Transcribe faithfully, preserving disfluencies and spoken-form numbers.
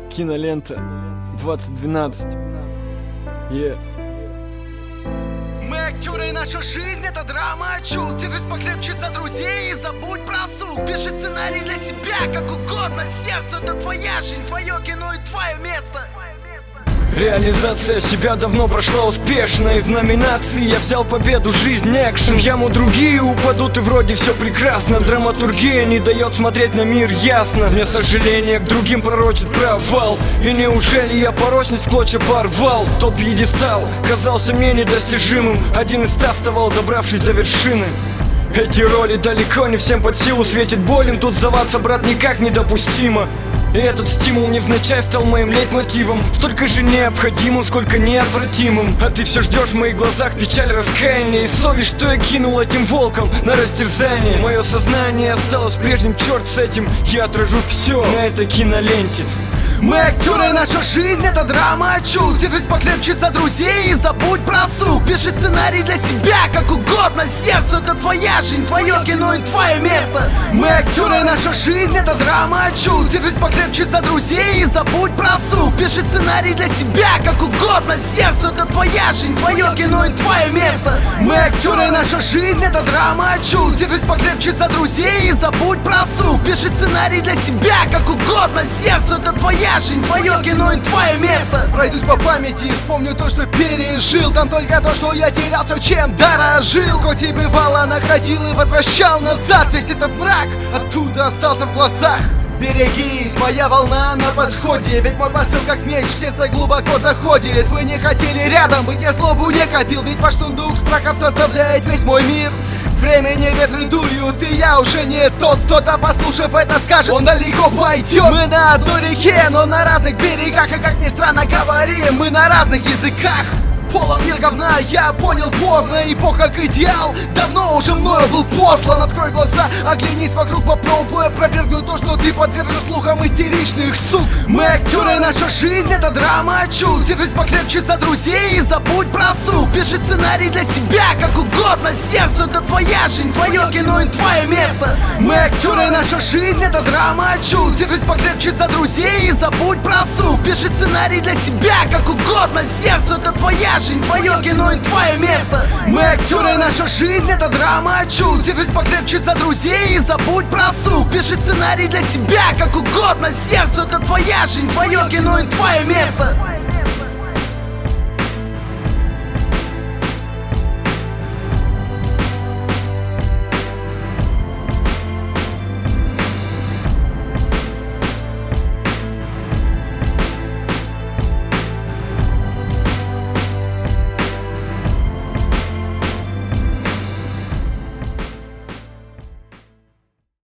Кинолента двадцать двенадцать. Yeah. Мы актеры, и наша жизнь — это драма. Чул, держись покрепче за друзей и забудь про сук. Пиши сценарий для себя, как угодно. Сердце — это твоя жизнь, твое кино и твое место. Реализация себя давно прошла успешно, и в номинации я взял победу «Жизнь экшен». В яму другие упадут, и вроде все прекрасно. Драматургия не дает смотреть на мир ясно. Мне сожаление к другим пророчит провал. И неужели я порочность в клочья порвал? Тот пьедестал казался мне недостижимым. Один из ста вставал, добравшись до вершины. Эти роли далеко не всем под силу, светит боль, им тут заваться, брат, никак недопустимо. И этот стимул невзначай стал моим лейтмотивом, столько же необходимым, сколько неотвратимым. А ты все ждешь в моих глазах печаль, раскаяние и совесть, что я кинул этим волком на растерзание. Мое сознание осталось прежним, черт с этим, я отражу все на этой киноленте. Мы актеры, наша жизнь — это драма. Чул, держись покрепче за друзей и забудь про сук. Пиши сценарий для себя, как угодно. Сердце — это твоя жизнь, твое кино и твое место. Мы актеры, наша жизнь — это драма. Чул, держись покрепче за друзей и забудь про сук. Пиши сценарий для себя, как угодно. Сердце — это твоя жизнь, твое кино и твое место. Мы актеры, наша жизнь — это драма. Чул, держись покрепче за друзей и забудь про сук. Пиши сценарий для себя, как угодно. Сердце — это твоя жизнь, твое кино и твое место. Пройдусь по памяти и вспомню то, что пережил. Там только то, что я терял все, чем дорожил. Хоть и бывало находил и возвращал назад весь этот мрак, оттуда остался в глазах. Берегись, моя волна на подходе, ведь мой посыл как меч в сердце глубоко заходит. Вы не хотели рядом быть, я злобу не копил, ведь ваш сундук страхов составляет весь мой мир. Времени ветры дуют, и я уже не тот. Кто-то, послушав это, скажет, он далеко пойдет. Мы на одной реке, но на разных берегах. И как ни странно говорим, мы на разных языках. Полон мир говна, я понял поздно. И Бог как идеал давно уже мною был послан. Открой глаза, оглянись вокруг, попробуй опровергнуть то, что ты подвержен слухам истеричных сук. Мы актеры, наша жизнь — это драма. Чул, держись покрепче за друзей и забудь про сук. Пиши сценарий для себя, как угодно. Сердце — это твоя жизнь, твое кино и твое место. Мы актеры, наша жизнь — это драма. Чул, держись покрепче за друзей и забудь про сук. Пиши сценарий для себя, как угодно. Сердце — это твоя жизнь, твое кино и твое место. Мы актеры, наша жизнь — это драма. Чул, держись покрепче за друзей и забудь про сук. Пиши сценарий для себя, как угодно. Сердце — это твоя жизнь, твое кино и твое место.